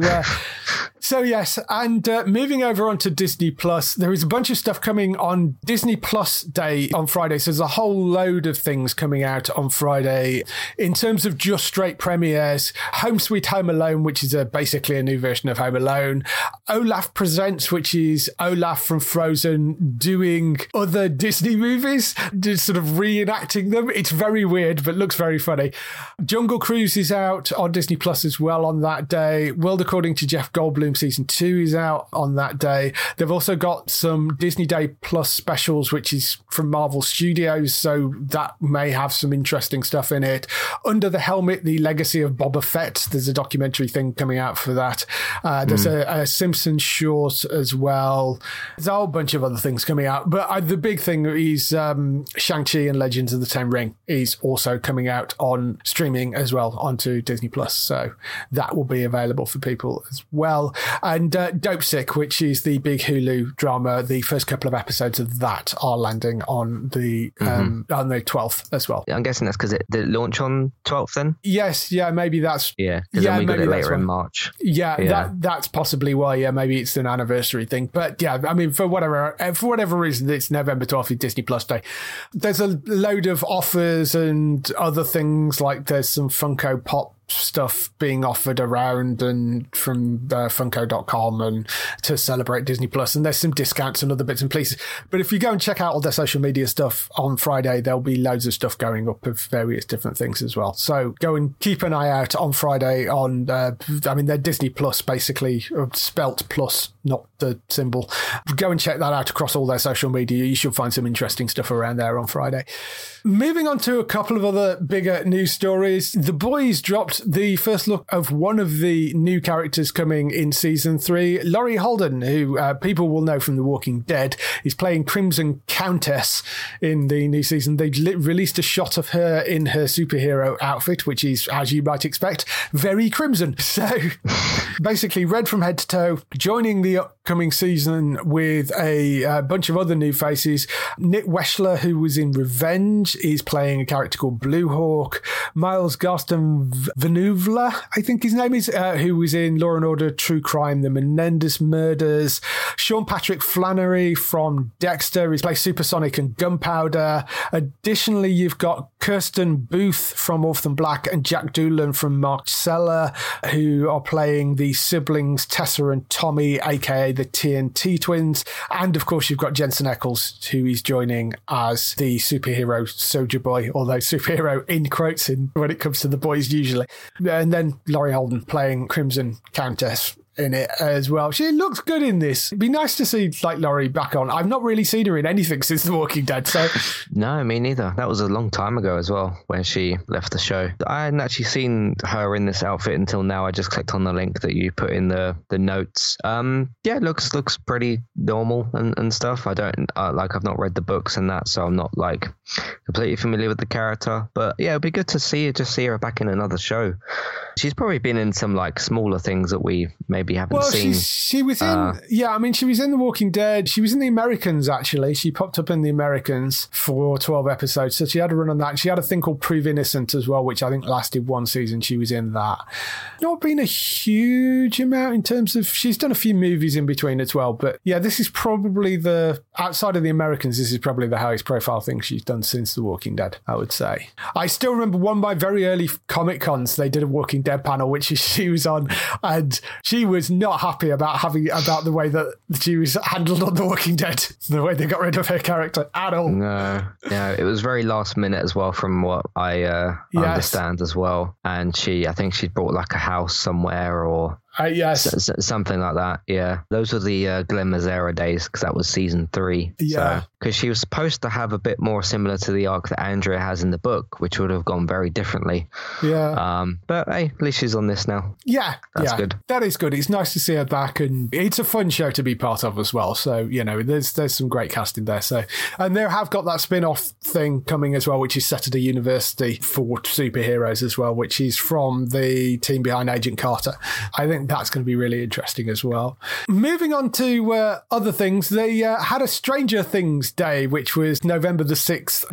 C: so yes. And moving over onto Disney Plus, there is a bunch of stuff coming on Disney Plus Day on Friday. So there's a whole load of things coming out on Friday. In terms of just straight premieres, Home Sweet Home Alone, which is basically a new version of Home Alone. Olaf Presents, which is Olaf from Frozen doing other Disney movies, just sort of reenacting them. It's very weird, but looks very funny. Jungle Cruise is out on Disney Plus as well on that day. World According to Jeff Goldblum Season 2 is out on that day. They've also got some Disney Day Plus specials, which is from Marvel Studios, so that may have some interesting stuff in it. Under the Helmet, The Legacy of Boba Fett, there's a documentary thing coming out for that. There's a Simpsons short as well. There's a whole bunch of other things coming out, but the big thing is Shang-Chi and Legends of the Ten Ring is also coming out on streaming as well onto Disney Plus, so that will be available for people as well. And Dope Sick, which is the big Hulu drama, the first couple of episodes of that are landing on the 12th as well.
D: I'm guessing that's because it did launch on 12th then?
C: Yes, yeah, maybe that's...
D: Yeah, because then we got it later in March.
C: Yeah. That's possibly why, maybe it's an anniversary thing. But yeah, I mean, for whatever reason, it's November 12th is Disney Plus Day. There's a load of offers and other things, like there's some Funko Pop stuff being offered around and from Funko.com and to celebrate Disney Plus, and there's some discounts and other bits and pieces. But if you go and check out all their social media stuff on Friday, there'll be loads of stuff going up of various different things as well. So go and keep an eye out on Friday on they're Disney Plus, basically spelt plus, not the symbol. Go and check that out across all their social media. You should find some interesting stuff around there on Friday. Moving on to a couple of other bigger news stories. The Boys dropped the first look of one of the new characters coming in season 3. Laurie Holden, who people will know from The Walking Dead, is playing Crimson Countess in the new season. They released a shot of her in her superhero outfit, which is, as you might expect, very crimson. So basically red from head to toe, joining the upcoming season with a bunch of other new faces. Nick Weschler, who was in Revenge, is playing a character called Blue Hawk. Miles Garston Vanuvla, I think his name is, who was in Law & Order True Crime, The Menendez Murders. Sean Patrick Flannery from Dexter is playing Supersonic and Gunpowder. Additionally, you've got Kirsten Booth from Orphan Black and Jack Doolan from Marcella, who are playing the siblings Tessa and Tommy, aka aka the TNT Twins. And of course, you've got Jensen Ackles, who is joining as the superhero Soldier Boy, although superhero in quotes when it comes to the boys usually. And then Laurie Holden playing Crimson Countess in it as well. She looks good in this. It'd be nice to see like Laurie back on. I've not really seen her in anything since The Walking Dead. So
D: no, me neither. That was a long time ago as well when she left the show. I hadn't actually seen her in this outfit until now. I just clicked on the link that you put in the notes. Yeah, looks pretty normal and stuff. I don't I've not read the books and that, so I'm not like completely familiar with the character. But yeah, it'd be good to see her back in another show. She's probably been in some like smaller things that we maybe haven't seen.
C: She was in, she was in The Walking Dead. She was in The Americans, actually. She popped up in The Americans for 12 episodes. So she had a run on that. And she had a thing called Prove Innocent as well, which I think lasted one season. She was in that. Not been a huge amount in terms of, she's done a few movies in between as well. But yeah, this is probably outside of The Americans, this is probably the highest profile thing she's done since The Walking Dead, I would say. I still remember one of my very early Comic Cons, they did a Walking Dead panel, which she was on, and she was not happy about the way that she was handled on The Walking Dead, the way they got rid of her character at all.
D: No, it was very last minute as well, from what I understand as well. And I think she'd bought like a house somewhere or
C: yes,
D: something like that. Yeah, those were the Glen Mazzara days, because that was season 3.
C: Yeah,
D: because she was supposed to have a bit more similar to the arc that Andrea has in the book, which would have gone very differently.
C: Yeah.
D: But hey, at least she's on this now.
C: Yeah,
D: that's good.
C: That is good. It's nice to see her back, and it's a fun show to be part of as well. So there's some great casting there. So, and they have got that spin-off thing coming as well, which is set at a university for superheroes as well, which is from the team behind Agent Carter. I think that's going to be really interesting as well. Moving on to other things, they had a Stranger Things day, which was November the 6th,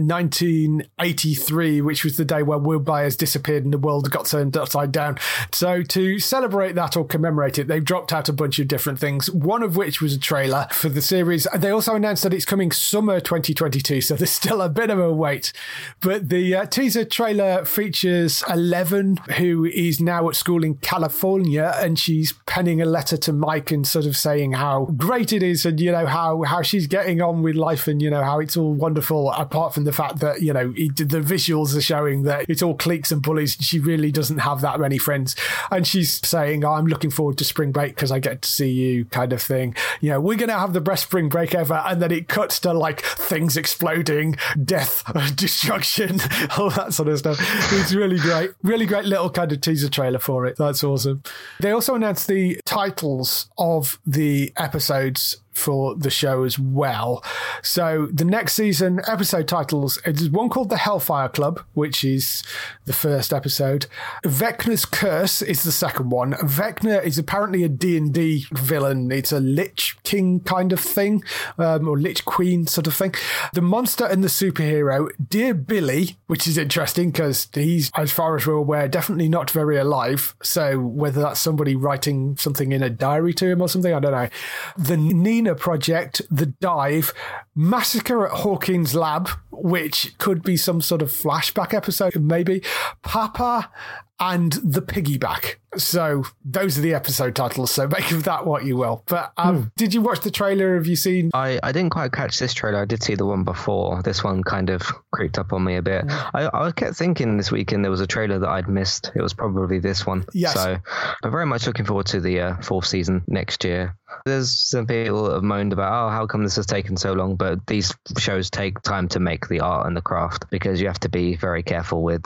C: 1983, which was the day where Will Byers disappeared and the world got turned upside down. So to celebrate that or commemorate it, they've dropped out a bunch of different things, one of which was a trailer for the series. They also announced that it's coming summer 2022, so there's still a bit of a wait. But the teaser trailer features Eleven, who is now at school in California, and she's penning a letter to Mike and sort of saying how great it is, and how she's getting on with life, and how it's all wonderful, apart from the fact that the visuals are showing that it's all cliques and bullies. She really doesn't have that many friends, and she's saying, I'm looking forward to spring break because I get to see you, kind of thing. We're gonna have the best spring break ever. And then it cuts to like things exploding, death, destruction, all that sort of stuff. It's really great little kind of teaser trailer for it. That's awesome. They also announced the titles of the episodes for the show as well. So the next season episode titles, there's one called The Hellfire Club, which is the first episode. Vecna's Curse is the second one. Vecna is apparently a D&D villain. It's a Lich King kind of thing, or Lich Queen sort of thing. The Monster and the Superhero, Dear Billy, which is interesting because he's, as far as we're aware, definitely not very alive. So whether that's somebody writing something in a diary to him or something, I don't know. The Nina Project, The Dive, Massacre at Hawkins Lab, which could be some sort of flashback episode, maybe, Papa, and The Piggyback. So those are the episode titles, so make of that what you will. But did you watch the trailer? Have you seen?
D: I didn't quite catch this trailer. I did see the one before. This one kind of creeped up on me a bit. I kept thinking this weekend there was a trailer that I'd missed. It was probably this one.
C: Yes.
D: So I'm very much looking forward to the fourth season next year. There's some people that have moaned about, how come this has taken so long? But these shows take time to make the art and the craft, because you have to be very careful with,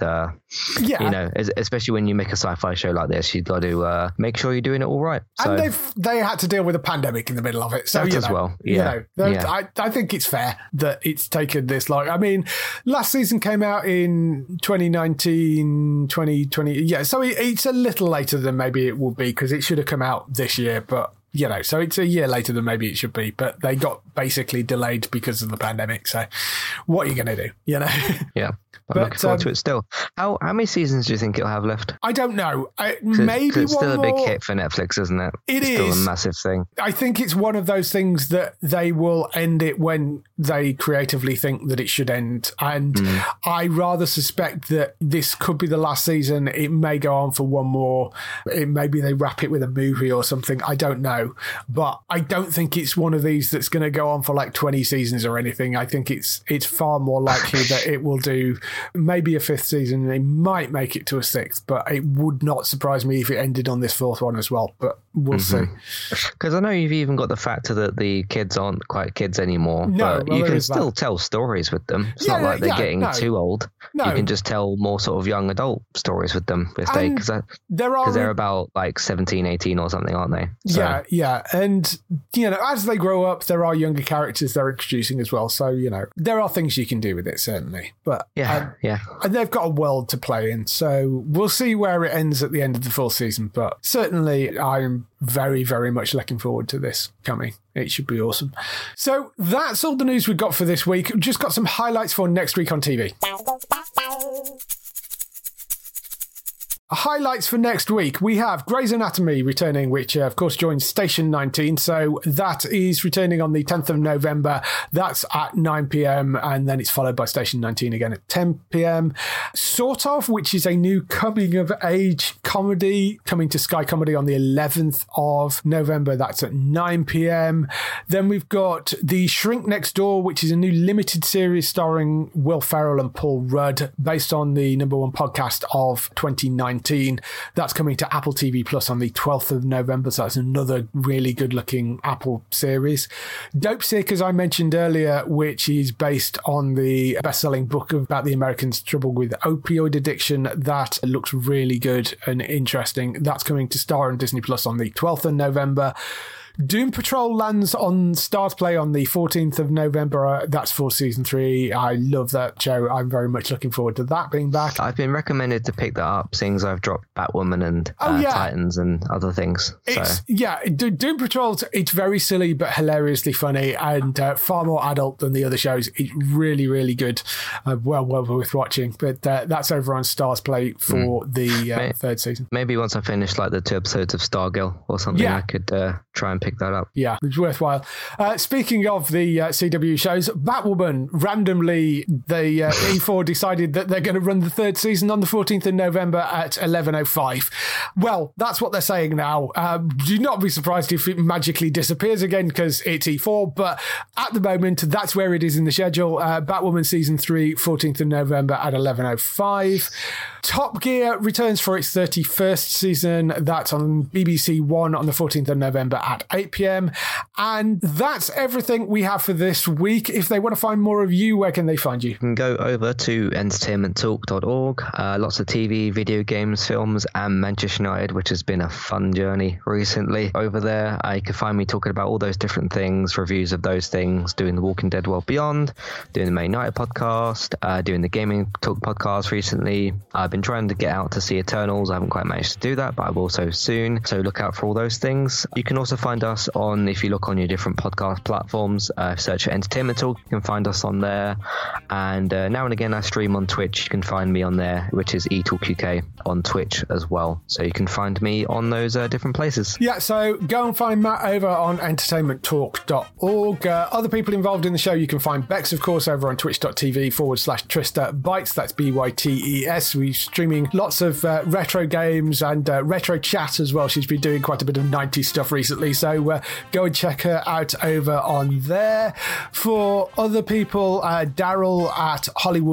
D: especially when you make a sci-fi show like this, you've got to make sure you're doing it all right. So,
C: and they had to deal with a pandemic in the middle of it. So,
D: as well. Yeah.
C: I think it's fair that it's taken this long. I mean, last season came out in 2019, 2020. Yeah, so it's a little later than maybe it would be, because it should have come out this year, but so it's a year later than maybe it should be, but they got basically delayed because of the pandemic. So what are you going to do,
D: Yeah. I'm looking forward to it still. How many seasons do you think it'll have left?
C: I don't know. Maybe
D: it's still
C: one
D: a big
C: more.
D: hit for Netflix, isn't it?
C: It's
D: still a massive thing.
C: I think it's one of those things that they will end it when they creatively think that it should end. And I rather suspect that this could be the last season. It may go on for one more. Maybe they wrap it with a movie or something. I don't know. But I don't think it's one of these that's going to go on for like 20 seasons or anything. I think it's far more likely that it will do maybe a 5th season. They might make it to a 6th, but it would not surprise me if it ended on this 4th one as well. But we'll see.
D: Because I know you've even got the factor that the kids aren't quite kids anymore.
C: No,
D: but you can still tell stories with them. It's not like they're getting too old. No. You can just tell more sort of young adult stories with them because they're about like 17, 18 or something, aren't they? So.
C: Yeah. And, as they grow up, there are younger characters they're introducing as well. So, there are things you can do with it, certainly. But
D: yeah.
C: And they've got a world to play in. So we'll see where it ends at the end of the 4th season. But certainly I'm very, very much looking forward to this coming. It should be awesome. So that's all the news we've got for this week. We've just got some highlights for next week on TV. Highlights for next week. We have Grey's Anatomy returning, which of course joins Station 19. So that is returning on the 10th of November. That's at 9 p.m. and then it's followed by Station 19 again at 10 p.m. Sort of, which is a new coming of age comedy coming to Sky Comedy on the 11th of November. That's at 9 p.m. Then we've got The Shrink Next Door, which is a new limited series starring Will Ferrell and Paul Rudd based on the #1 podcast of 2019. That's coming to Apple TV Plus on the 12th of November. So that's another really good looking Apple series. Dope Sick, as I mentioned earlier, which is based on the best-selling book about the Americans' trouble with opioid addiction. That looks really good and interesting. That's coming to Star and Disney Plus on the 12th of November. Doom Patrol lands on Starzplay on the 14th of November. That's for season 3. I love that show. I'm very much looking forward to that being back.
D: I've been recommended to pick that up, seeing as I've dropped Batwoman and Titans and other things.
C: Doom Patrol, it's very silly but hilariously funny and far more adult than the other shows. It's really, really good. Well worth watching. But that's over on Starzplay for the 3rd season.
D: Maybe once I finish like the 2 episodes of Stargirl or something, I could try and pick that up.
C: Yeah, it's worthwhile. Speaking of the CW shows, Batwoman, randomly, the E4 decided that they're going to run the 3rd season on the 14th of November at 11:05. Well, that's what they're saying now. Do not be surprised if it magically disappears again because it's E4, but at the moment, that's where it is in the schedule. Batwoman Season 3, 14th of November at 11:05. Top Gear returns for its 31st season. That's on BBC One on the 14th of November at 8 p.m. And that's everything we have for this week. If they want to find more of you, where can they find you?
D: You can go over to entertainmenttalk.org. Lots of TV, video games, films, and Manchester United, which has been a fun journey recently. Over there, you can find me talking about all those different things, reviews of those things, doing the Walking Dead World Beyond, doing the Man United podcast, doing the Gaming Talk podcast recently. I've been trying to get out to see Eternals. I haven't quite managed to do that, but I will so soon. So look out for all those things. You can also find us on, if you look on your different podcast platforms, search for Entertainment Talk, you can find us on there. And now and again, I stream on Twitch. You can find me on there, which is eTalkUK on Twitch as well. So you can find me on those different places.
C: Yeah, so go and find Matt over on entertainmenttalk.org. Other people involved in the show, you can find Bex, of course, over on twitch.tv/Trista Bytes. That's BYTES. We're streaming lots of retro games and retro chat as well. She's been doing quite a bit of 90s stuff recently, so go and check her out over on there. For other people, Daryl at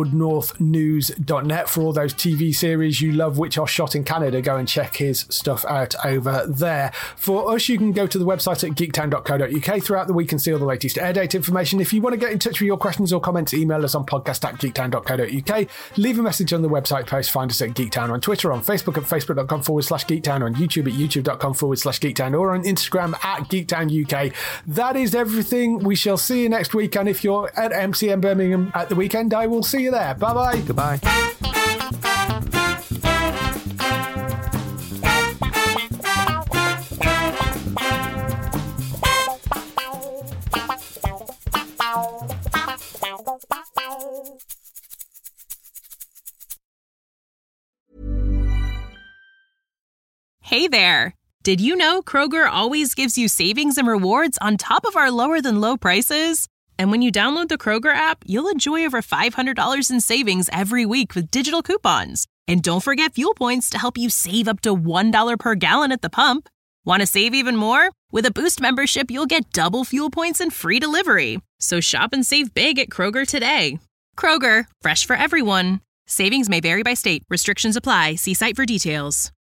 C: HollywoodNorthNews.net for all those TV series you love which are shot in Canada. Go and check his stuff out over there. For us, you can go to the website at geektown.co.uk throughout the week and see all the latest air date information. If you want to get in touch with your questions or comments, email us on podcast@geektown.co.uk. Leave a message on the website post. Find us at Geektown on Twitter, on Facebook at facebook.com/Geektown, on YouTube at youtube.com/Geektown, or on Instagram at Geektown UK. That is everything. We shall see you next week. And if you're at MCM Birmingham at the weekend, I will see you there. Bye-bye.
D: Goodbye.
B: Hey there! Did you know Kroger always gives you savings and rewards on top of our lower-than-low prices? And when you download the Kroger app, you'll enjoy over $500 in savings every week with digital coupons. And don't forget fuel points to help you save up to $1 per gallon at the pump. Want to save even more? With a Boost membership, you'll get double fuel points and free delivery. So shop and save big at Kroger today. Kroger, fresh for everyone. Savings may vary by state. Restrictions apply. See site for details.